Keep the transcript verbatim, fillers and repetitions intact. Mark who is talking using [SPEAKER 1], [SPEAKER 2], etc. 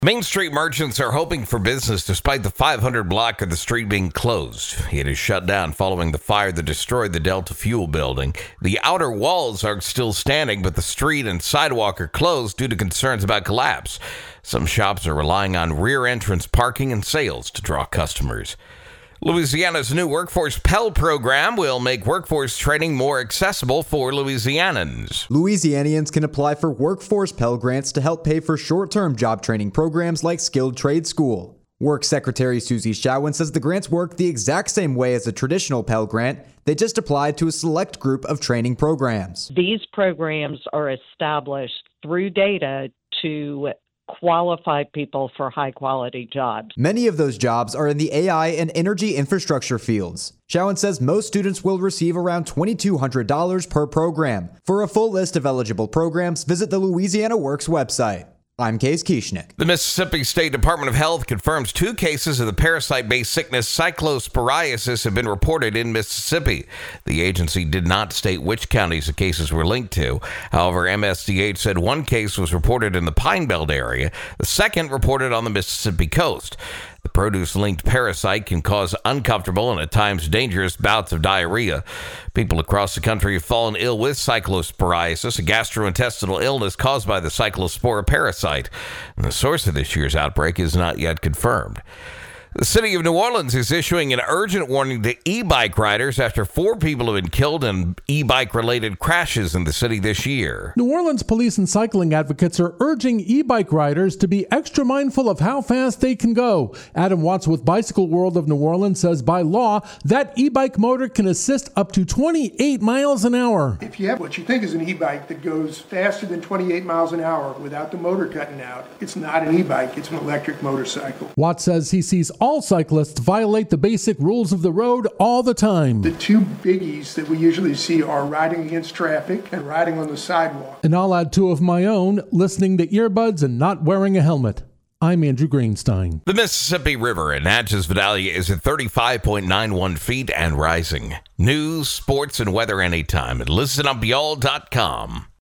[SPEAKER 1] Main Street merchants are hoping for business despite the five hundred block of the street being closed. It is shut down following the fire that destroyed the Delta Fuel building. The outer walls are still standing, but the street and sidewalk are closed due to concerns about collapse. Some shops are relying on rear entrance parking and sales to draw customers. Louisiana's new Workforce Pell program will make workforce training more accessible for Louisianans.
[SPEAKER 2] Louisianians can apply for Workforce Pell grants to help pay for short-term job training programs like Skilled Trade School. Work Secretary Susie Showen says the grants work the exact same way as a traditional Pell Grant. They just applied to a select group of training programs.
[SPEAKER 3] These programs are established through data to qualify people for high-quality jobs.
[SPEAKER 2] Many of those jobs are in the A I and energy infrastructure fields. Showen says most students will receive around two thousand two hundred dollars per program. For a full list of eligible programs, visit the Louisiana Works website. I'm Case Kieschnick.
[SPEAKER 1] The Mississippi State Department of Health confirms two cases of the parasite-based sickness cyclosporiasis have been reported in Mississippi. The agency did not state which counties the cases were linked to. However, M S D H said one case was reported in the Pine Belt area, the second reported on the Mississippi coast. The produce-linked parasite can cause uncomfortable and at times dangerous bouts of diarrhea. People across the country have fallen ill with cyclosporiasis, a gastrointestinal illness caused by the cyclospora parasite. And the source of this year's outbreak is not yet confirmed. The city of New Orleans is issuing an urgent warning to e-bike riders after four people have been killed in e-bike-related crashes in the city this year.
[SPEAKER 4] New Orleans police and cycling advocates are urging e-bike riders to be extra mindful of how fast they can go. Adam Watts with Bicycle World of New Orleans says by law, that e-bike motor can assist up to twenty-eight miles an hour.
[SPEAKER 5] If you have what you think is an e-bike that goes faster than twenty-eight miles an hour without the motor cutting out, it's not an e-bike, it's an electric motorcycle.
[SPEAKER 4] Watts says he sees all cyclists violate the basic rules of the road all the time.
[SPEAKER 5] The two biggies that we usually see are riding against traffic and riding on the sidewalk.
[SPEAKER 4] And I'll add two of my own, listening to earbuds and not wearing a helmet. I'm Andrew Greenstein.
[SPEAKER 1] The Mississippi River in Natchez Vidalia is at thirty-five point nine one feet and rising. News, sports, and weather anytime at listen up y'all dot com.